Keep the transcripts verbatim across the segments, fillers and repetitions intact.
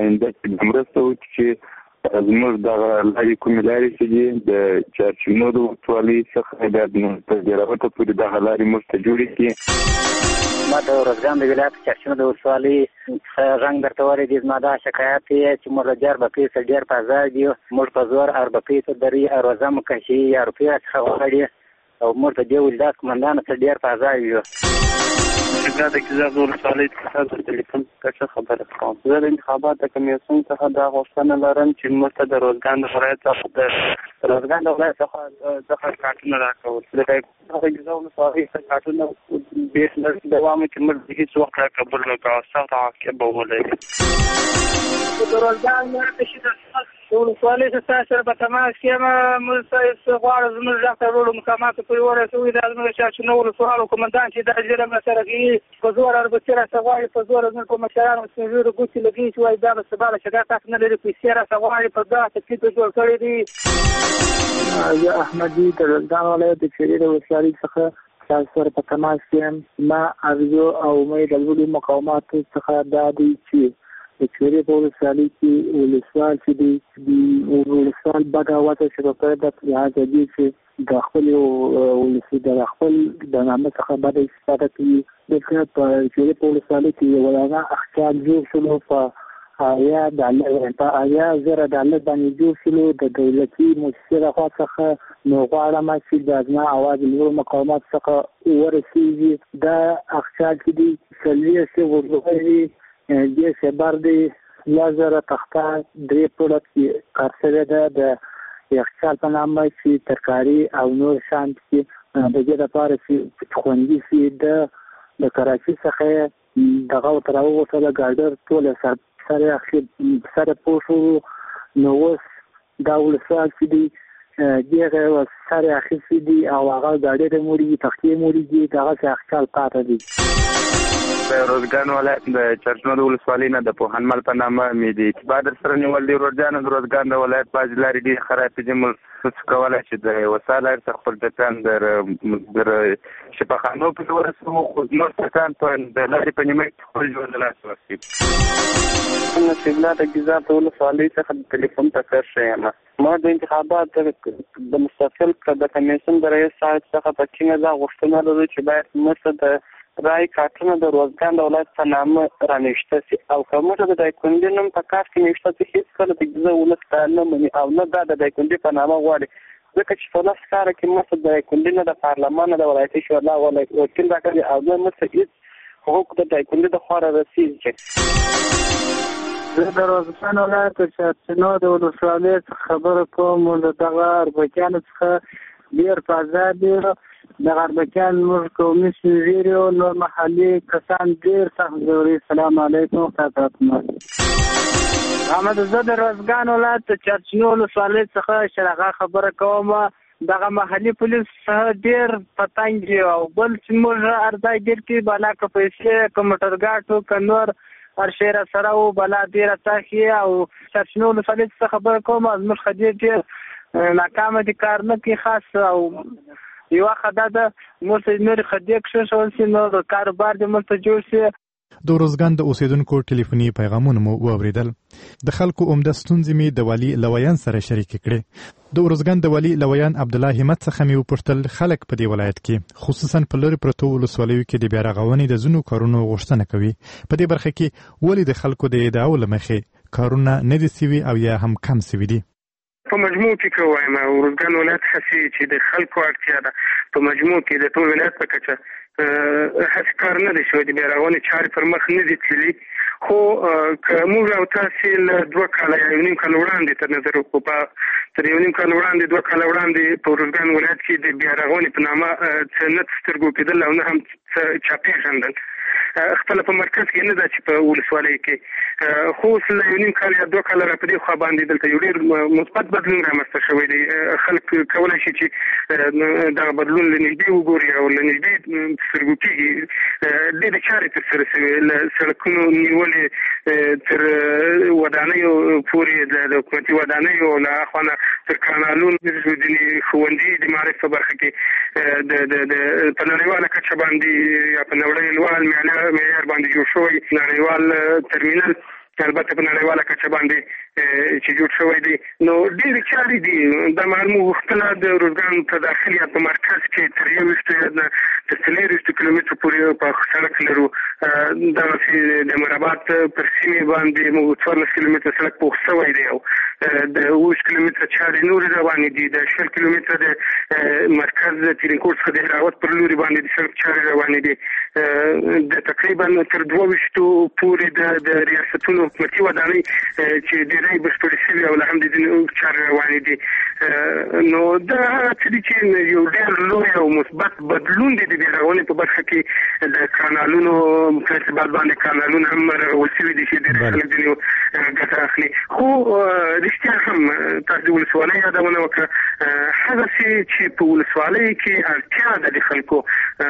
آینده کې مرسته وکړي چې زموږ دغه لارې کومې لارې چې دي د چارچینو د ولسوالۍ څخه بیا تر جراوطه پورې دغه لارې موږ ته جوړې کړي. ما د ارزګان د ولایت چارچینو د ولسوالۍ څخه رنګ درته ورېدي. زما دا شکایت دی چې موږ له جار بپۍ څخه ډېر په ازار دي. موږ په زور اربپۍ ته دري اروزه مکشي یا روپۍ څخه وغواړي او موږ ته دې ولایت قمندان ته ډېر په ازار یو. دا د کیزاب ولسوالۍ څخه د ټلیفون څخه خبره کوم. زه د انتخاباتو کمیسیون څخه دا غوښتنه لرم چې موږ ته د روزګان د ولایت څخه د روزګان د ولایت څخه څخه کارتونه راکول. د کیزاب ولسوالۍ څخه کارتونه بیس لري دوام چې موږ د هیڅ وخت راکبل نه کوو سخت عواقب ولري. د روزګان د ولسوالۍ څخه سره په تماس کې موږ څه غواړو زموږ ځکه ټول مقامات پورې ورسوي. دا زموږ چارچینو ولسوالۍ قومندان چې دا ژر سره کوي په زور اربچې را سغواړي په زور زموږ په مشرانو سنجور ګوتې لګي چې وایي دا به سبا له شګا تاک نه لري پیسې را سغواړي په دا تکلیف جوړ کړی دي. زه احمدي د روزګان ولایت د چیرې د ولسوالۍ څخه تاسو سره په تماس کې یم. ما ارزو او امید د لوړو مقاماتو څخه دا دی چې د چیرې په ولسوالۍ کې ولسوال چې دی ولسوال بده وته چې په پرده لحاظ دی چې د خپل ولسي د خپل د نامه څخه باندې استفاده کوي. دغه په چیرې په ولسوالۍ کې یو ولانه احکام جوړ شول په آیا د په آیا زره د الله باندې جوړ شول د دولتي مؤسسه خوا څخه نو غواړم چې د ځنا اواز لوړ مقامات څخه ورسیږي. دا احکام کې دي سلیه چې ورغلي دې سبار دی لازر تخته درې پروت کې کارسره ده د یخچال په نامه چې ترکاري او نور شان کې د دې لپاره چې خوندي سي د د کراچي څخه دغه تر اوسه د ګاډر ټول سره اخر سره پوښو نو اوس دا ولسوال چې دی دغه سره اخر دي او هغه ګاډر موري تختې موري دي دغه یخچال پاتې دي. د روزګان ولایت د چارچینو د ولسوالۍ نه د پوهنمل په نامه مې د اعتبار در سره نیول دی. ورجانه د روزګان د ولایت بعضې لارې ډېرې خرابې دي. موږ څه کولی چې د وسایل هر څه خپل ټکان در شفاخانو پسې ورسوو خو نور ټکان په د لارې په نیمه کې خپل ژوند له لاسه ورکوي. نصیب الله د ګیزاب د ولسوالۍ څخه د ټلیفون ټکر ښه یم. ما د انتخاباتو د مستقل د کمیسیون د رئیس صاحب څخه په ټینګه دا غوښتنه لرو چې باید موږ ته د رای کارتونه د روزګان د ولایت په نامه رانیشته سي او که موږ د دایکندي نوم په کارت کې نشته چې هېڅ کله د ګیزا ولس ته نه مني او نه دا د دایکندي په نامه غواړي. ځکه چې په لس کاره کې موږ د دایکندي نه د پارلمان نه د ولایتي شورا وکیل راکړي او نه موږ ته هېڅ حقوق د دایکندي د خوا رارسېږي. زه د روزګان ولایت د چارچینو د ولسوالۍ څخه خبره کوم. له دغه اربکیانو څخه ډېر په ازار دي. د اربکیان موږ قومي سپین ږیري او نور محلي کسان ډېر سخت ځوري. السلام علیکم تاسو. احمد زه د روزګان ولایت د چارچینو ولسوالۍ څخه شرغه خبره کوم. دغه محلي پولیس ډېر په تنګ دي او بل چې موږ ارزای ډېر کې بالا که پیسې که موټرګاټو که نور هر شی را سره و بالا ډېره تاخي او چارچینو ولسوالۍ څخه خبره کوم. زموږ خدای ډېر ناکامه دي کار نه کوي خاص او یو خدای د موږ نور خدای کښ شول سي نو د کاروبار د موږ ته جوړ سي. د ورځګان د اوسیدونکو ټلیفوني پیغامونه مو واوریدل. د خلکو عمده ستونزې مې د والي لویان سره شریک کړې. د ورځګان د والي لویان عبد الله همت څخه مې وپوښتل خلک په دې ولایت کې خصوصا په لری پروتو ولسوالیو کې د بیا رغونې د زونو کارونو غوښتنه کوي. په دې برخه کې ولې د خلکو د ادعاو لمخې کارونه نه دي سوي او یا هم کم سوي دي. په مجموع کې کوم ورځګان ولایت هسي چې د خلکو اړتیا ده په مجموع کې د ټول ولایت په کچه هڅه کار نه دي شوی. د بیا رغونې چارې پر مخ نه دي تللي. خو که موږ او تاسې له دوه کاله یا یو نیم کال وړاندې تر نظر وکړو په تر یو نیم کال وړاندې دوه کاله وړاندې په ورځګان ولایت کې د بیا رغونې په نامه څه نه سترګو کېدل او نه هم څه چا پېژندل. خپل په مرکز کې نه ده چې په ولسوالۍ کې خو اوس له یو نیم کال یا دوه کاله را په دې خوا باندې دلته یو ډېر مثبت بدلون رامنځته شوی دی. خلک کولی شي چې دغه بدلون له نږدې وګوري او له نږدې سترګو کېږي. ډېرې چارې ترسره شوې له سړکونو نیولې تر ودانیو پورې د حکومتي ودانیو له اخوا نه تر کانالونو ځینې ښوونځي د معارف په برخه کې د په نړیواله کچه باندې یا په نړیوال معیار باندې جوړ شوی نړیوال ترمینل البته په نړیواله کچه باندې چې جوړ شوی دی. نو ډېرې چارې دي د معلومو غوښتنه د روزګان په داخل یا په مرکز کې تر یوویشتو نه تر څلورویشتو کیلومترو پورې په سړک لرو. دغسې د مرابات پر سیمې باندې موږ څوارلس کیلومتره سړک پوخ شوی دی او د اوویشت کیلومتره چارې نورې روانې دي. د شل کیلومتره د مرکز د ترینکوټ څخه د هراوت پر لوري باندې د سړک چارې روانې دي. د تقریبا تر دوه ویشتو پورې د ریاستونو حکومتي ودانۍ چې ډېری بشپړې شوي او له همدې ځینې چارې روانې دي. نو دا څه دي چې یو ډېر لوی او مثبت بدلون دی د بیارغونې په برخه کې. د کانالونو په ارتباط باندې کانالونه هم رغول شوي دي چې ډېری خلک ځینې ګټه اخلي. خو رښتیا هم تاسو د ولسوالۍ یادونه وکړه، هغسې چې په ولسوالۍ کې اړتیا ده د خلکو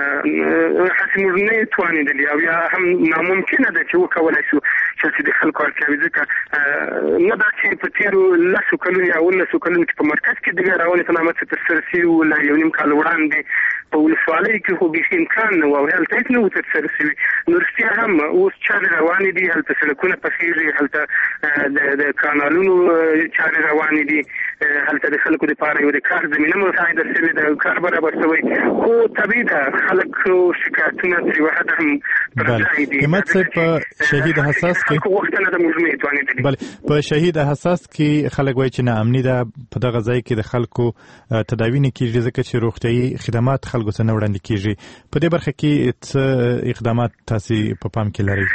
هسې موږ نه توانېدلي او یا هم ناممکنه ده چې وکولی شو چې د خلکو اړتیاوې. ځکه نه دا چې په تېرو لسو کلونو یا اوولسو کلونو کې په مرکز کې د بیارغونې په نامه څه ترسره شوي وو، له یو نیم کال وړاندې په ولسوالۍ کې خو بیخي امکان نه و او هلته هېڅ نه وو ترسره شوي. نو رښتیا هم اوس چارې روانې دي، هلته سړکونه پخېږي، هلته د کانالونو چارې روانې دي، هلته د خلکو دپاره یو د کار زمینه مساعده شوې ده، کار برابر شوی. خو طبیعي ده خلکو شکایتونه تر یوه حده هم پر ځای دي. همت صاحب په شهید حساس کې خلکو غوښتنه ده موږ نه توانېدلي. بله په شهید حساس کې خلک وایي چې ناامني ده په دغه ځای کې د خلکو تداوی نه کېږي ځکه چې روغتیایي خدمات خلکو ته نه وړاندې کېږي. په دې برخه کې څه اقدامات تاسې په پام کې لرئ؟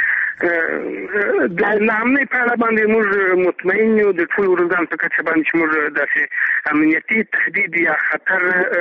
د ناامنۍ په اړه باندې موږ مطمئن یو د ټول روزګان په کچه باندې چې موږ داسې امنیتي تهدید یا خطر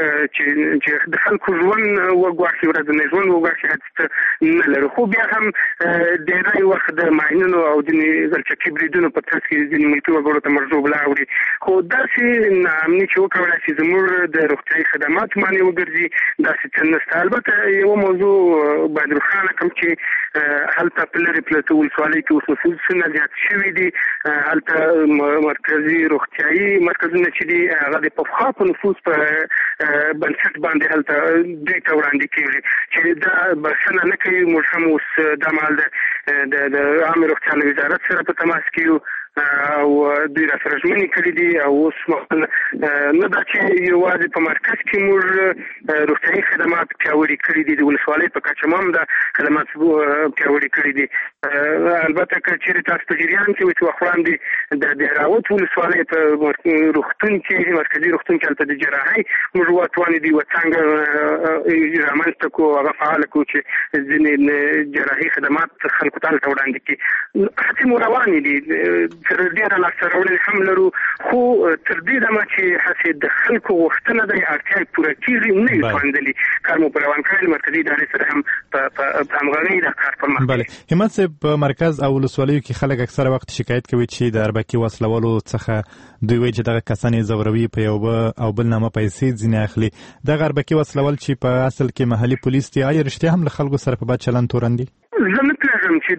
چې د خلکو ژوند وګواښي، ورځنی ژوند وګواښي هڅه نه لرو. خو بیا هم ډېری وخت د ماینونو او ځینې غلچکي بریدونو په ترڅ کې ځینې ملکي وګړو ته مرزوبله اوړي. خو داسې ناامني چې وکولی شي زموږ د روغتیایي خدماتو مانع وګرځي داسې څه نشته. البته یوه موضوع باید روښانه کړم چې هلته په لرې پرتو ولسوالۍ کې اوس نفوسونه زیات شوي دي. هلته مرکزي روغتیایي مرکزونه چې دي هغه د پخوا په نفوس په بنسټ باندې هلته دوی ته وړاندې کېږي چې دا بسنه نه کوي. موږ هم اوس دا مهال د عامې روغتیا له وزارت سره په تماس کې یو او دوی را سره ژمنې کړي دي او اوس نه ده چې یوازې په مرکز کې موږ روغتیایي خدمات پیاوړي کړي دي، د ولسوالۍ په کچه هم دا خدمات پیاوړي کړي دي. البته که چېرې تاسو په جریان کې وي چې وخت وړاندې د دهراوت ولسوالۍ په روغتون کې مرکزي روغتون کې هلته د جراحۍ موږ وتوانېدو یوه څانګه رامنځته کړو، هغه فعاله کړو چې ځینې جراحي خدمات خلکو ته هلته وړاندې کړي. هڅې مو روانې دي، تر ډېره لاسته راوړنې هم لرو، خو تر دې دمه چې هسې د خلکو غوښتنه ده اړتیاوې پوره کېږي نه یو توانېدلي. کار مو په روان کړی، مرکزي ادارې سره هم په همغږۍ دا کار پر مخ. بله همت صاحب په مرکز او ولسوالیو کې خلک اکثره وخت شکایت کوي چې د اربکي وسلولو څخه دوی وایي چې دغه کسان یې ځوروي، په یو او بل نامه پیسې ځینې اخلي. دغه اربکي وسلول چې په اصل کې محلي پولیس دي، آیا رښتیا هم له خلکو سره په بد چلند تورن دي؟ زه نه پوهېږم چې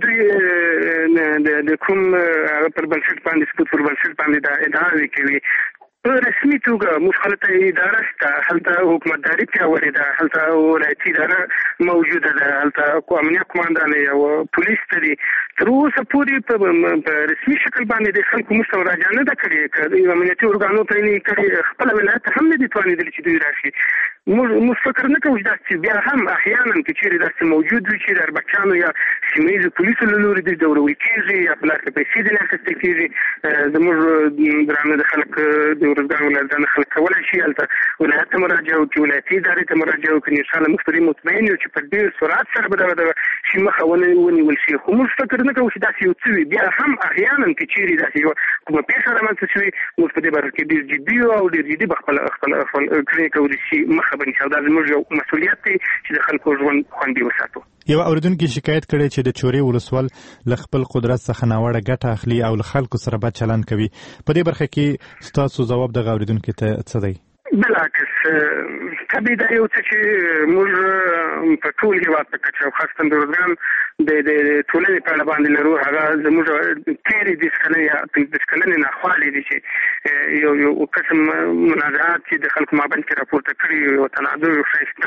دوی د کوم پر بنسټ باندې سپوت پر بنسټ باندې دا ادعاوې کوي. په رسمي توګه موږ هلته اداره شته، هلته حکومتداري پیاوړې ده، هلته ولایتي اداره موجوده ده، هلته امنیه قماندانۍ او پولیس ته دي. تر اوسه پورې په رسمي شکل باندې د خلکو موږ ته مراجعه نه ده کړې. که امنیتي ارګانو ته یې کړې خپله ولایت هم نه دي توانېدلي چې دوی راشي. موږ فکر نه کوو چې داسې بیا هم احیانا که چېرې داسې موجود وي چې د اربکیانو یا سیمه ییزو پولیسو له لورې دوی ځورول کېږي یا په لاس کې پیسې ځینې اخیستل کېږي. زموږ درانه د خلک د ورزګان ولایت نه خلک کولی شي هلته ولایت ته مراجعه وکړي، ولایتي ادارې ته مراجعه وکړي. انشاءالله موږ پرې مطمئن یو چې په ډېر سرعت سره به دغه شي مخه ونیول شي. خو موږ فکر نه کوو چې داسې یو څه وي. بیا هم احیانا که چېرې داسې یوه کومه پېښه رامنځته شوې موږ په دې برخه کې ډېر جدي یو او ډېر جدي به خپل کړنې کوو د شي مخه به نیسو. دا زموږ یو مسؤلیت دی چې د خلکو ژوند خوندي وساتو. یو اوریدونکي شکایت کړی چې د چورې ولسوال له خپل قدرت څخه ناوړه ګټه اخلي او له خلکو سره بد چلند کوي. په دې برخه کې ستاسو ځواب دغه اوریدونکي ته څه دی؟ بالعکس طبیعي دا یو څه چې موږ په ټول هېواد په کچه او خاصتا د روزګان د ټولنې په اړه باندې لرو، هغه زموږ تېرې دېرش کلنې یا پنځه کلنې ناخوالې دي چې یو یو قسم منازعات چې د خلکو مابین کې راپورته کړي، یو تنازع، یو ښایسته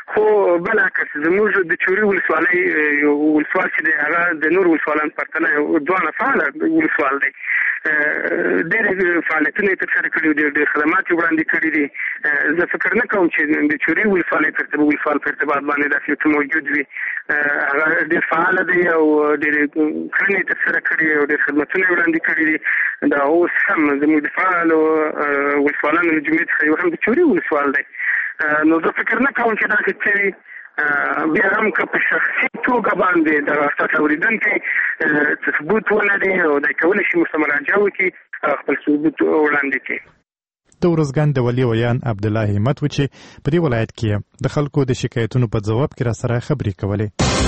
خو بل عکس زموږ د چوري ولسوالۍ یو ولسوال چې دی هغه د نور ولسوالانو پرتله یو دوه فعال ولسوال دی. ډېر فعالیتونه تر سره کړي دي، ډېر خدمات وړاندې کړي دي. زه فکر نه کوم چې د چوري ولسوالۍ ترتیب ولسوال په ارتباط باندې داسې څه موجود وي. هغه ډېر فعال دی او ډېر کړنې تر سره کړي او ډېر خدمتونه وړاندې کړي دي. دا اوس هم زموږ د فعالو ولسوالانو له جملې څخه یو هم د چوري ولسوال دی. نو زه فکر نه کوم چې داسې څه وي. بیا هم که په شخصي توګه باندې د ستاسو اورېدونکي ثبوت ولري او دا کولی شي موږ ته مراجعه وکړي، خپل ثبوت وړاندې کړي. د ارزګان د ولي ویان عبدالله همت و چې په دې ولایت کې د خلکو د شکایتونو په ځواب کې را سره خبرې کولې.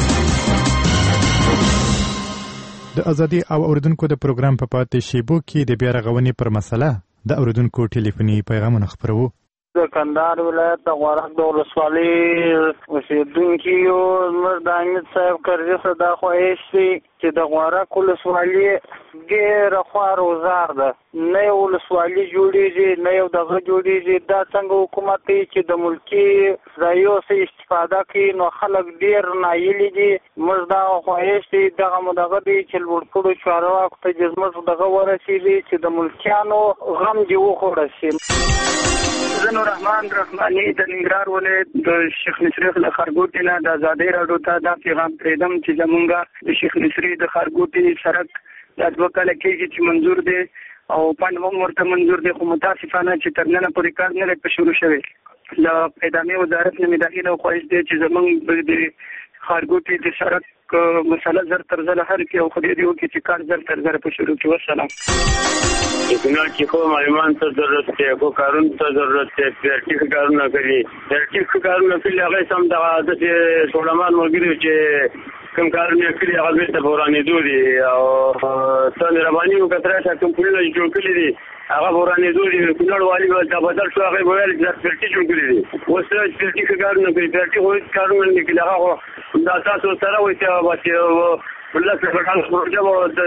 د ازادي او اوریدونکو د پروګرام په پاتې شیبو کې د بیا رغونې پر مسله د اوریدونکو ټلیفوني پیغامونه خپروو. د کندهار ولایت د غورک د ولسوالۍ اوسېدونکي یو زموږ د امید صاحب کرزي څخه دا خواهش دی چې د غورک ولسوالي ډېره خوار وزار ده، نه یو ولسوالي جوړېږي نه یو دغه جوړېږي. دا څنګه حکومت دی چې د ملکي ځایو څخه استفاده کوي، نو خلک ډېر نایلي دي. موږ دا خواهش دی دغه مو دغه دی چې لوړپوړو چارواکو ته چې زموږ دغه ورسېږي چې د ملکیانو غم دې وخوړل شي. زه نور رحمان رحماني د ننګرهار ولایت د شیخ نصري له خارګوټي نه د ازادۍ راډیو ته دا پیغام پرېږدم چې زمونږ د شیخ نصري د خارګوټي سړک دا دوه کاله کېږي چې منظور دی او پنډ هم ورته منظور دی، خو متاسفانه چې تر ننه پورې کار نه دی په شروع شوی. له ادارې وزارت نه مې دا هیله خواهش دی چې زمونږ د خارګوټي د سړک مسله زر تر زره حل کړي او خدای دې وکړي چې کار زر تر زره په شروع کړي. والسلام. اتنا چې خو معلومان ته ضرورت دی، خو کارون ته ضرورت دی، پرټیک کارونه کوي پرټیک کارونه کوي هغه سم د عادت ټولمان ملګری چې کوم کارونه کوي هغه بیرته ورانېدو دي او څنګه رواني وکړه کوم پولیس جوړ کړی دي هغه ورانېدو دي. کونړ والی ول دا بدل شو هغه ویل چې پرټیک جوړ کړی دي اوس پرټیک کارونه کوي پرټیک هیڅ کارونه نه کوي. هغه دا تاسو سره وایي چې والله في الحال خروجه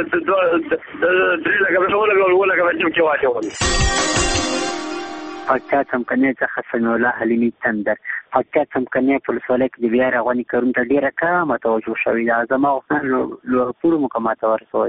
دري لك ولا ولا كمان كي واجهون پاکستان کمکنه څخه حسن الله حلیمی تندر پاکستان کمکنه په لسوالۍ کې د بیا رغونې کارونو ته ډېره کمه توجه شوې ده. زما غوښتنه لوړپوړو مقامات ته ورسوئ.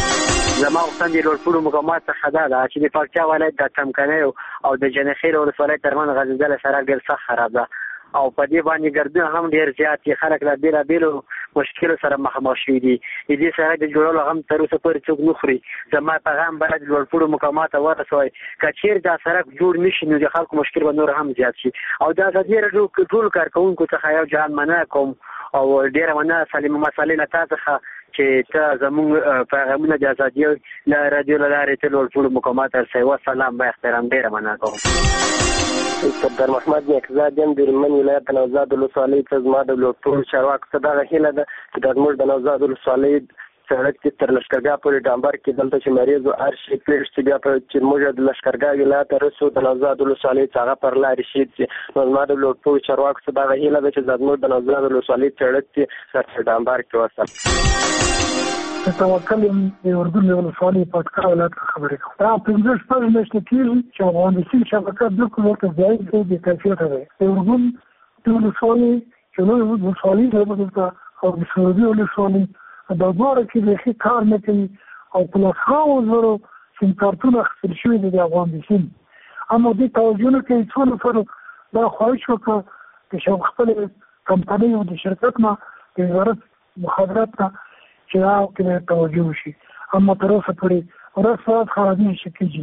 زما غوښتنه د لوړپوړو مقامات څخه دا ده چې د پاکستان ولایت د کمکنه او د جنخیل ولسوالۍ ترمنځ غځېدله سړک ډېر سخت خراب ده او په دې باندې ګردونه هم ډېر زیات دي. خلک له بېلابېلو مشکلو سره مخامخ شوي دي. د دې سړک د جوړولو غم تر اوسه پورې څوک نه خوري. زما پیغام باید لوړپوړو مقامات ته ورسوئ. که چېرې دا سړک جوړ نه شي نو د خلکو مشکل به نور هم زیات شي. او د ازادي راډیو ټولو کارکوونکو څخه یو جهان مننه کوم او ډېره مننه سلیمه مسالې له تا څخه چې ته زموږ پیغامونه د ازادي له راډیو له لارې ته لوړپوړو مقامات ته رسوئ. وسلام، با احترام، ډېره مننه کوم. صدر محمد نیکزاد یم د هلمند ولایت د نوزاد ولسوالۍ ته زما د لوړپوړو چارواکو ته دغه هیله ده چې دا زموږ د نوزاد ولسوالۍ سړک چې تر لښکرګاه پورې ډامبر کې دلته چې مریض او هر شي پېښ چې بیا چې موږ د لښکرګاه ولایت ته رسو د نوزاد ولسوالۍ څخه هغه پر لارې شي چې نو زما د لوړپوړو چارواکو ته دغه هیله ده چې زموږ د نوزاد ولسوالۍ سړک چې تر ډامبر کې وصل. توکل د اردن له ولسوالۍ پټکا ولایت خبرې کوم. دا پنځه شپږ میاشتې کېږي چې افغانستان شبکه بالکل ورته ضعیف دی، بې کیفیته دی. د اردن د ولسوالۍ چې لوی ولسوالۍ دی او د سعودي ولسوالۍ دا دواړه چې بیخي کار نه کوي او په لسهاوو زرو سیم کارتونه اخیستل شوي دي د افغانستان. اما دې توجه نه کوي. څو نفرو دا خواهش وکړه چې خپلې کمپنۍ او د شرکت نه د وزارت مخابرات نه چې دا کې توجه وشي. اما تر اوسه پورې ورځ ساعت خرابي شي کېږي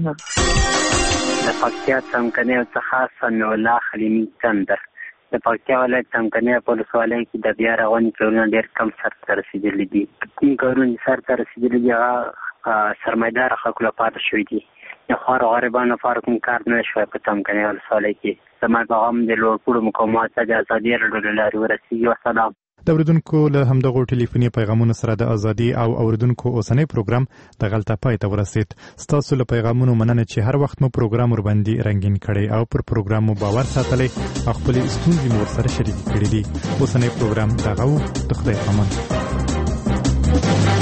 نه. د پکتیا څمکنیو څخه حسن الله حلیمي تندر. د پکتیا ولایت څمکنیو په ولسوالۍ کې د بیا رغونې کارونه ډېر کم سرته رسېدلي دي. کوم کارونه سرته رسېدلي دي هغه سرمایه‌داره خلکو لپاره شوي دي. د خوارو غریبانو لپاره کوم کار نه شوی په څمکنیو ولسوالۍ کې. زما پیغام د لوړپوړو مقاماتو ته د ازادي راډیو له لارې ورسېږي. وسلام. د اوریدونکو له همدغو ټلیفوني پیغامونو سره د ازادي او اوریدونکو اوسنی پروګرام دغلته پای ته ورسید. ستاسو له پیغامونو مننه چې هر وخت مو پروګرام ورباندې رنګین کړی او پر پروګرام مو باور ساتلی او خپلې ستونزې مو ورسره شریکې کړي دي. اوسنی پروګرام دغه و. د خدای پامان.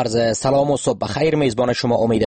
عرض سلام و صبح بخیر. میزبان شما امید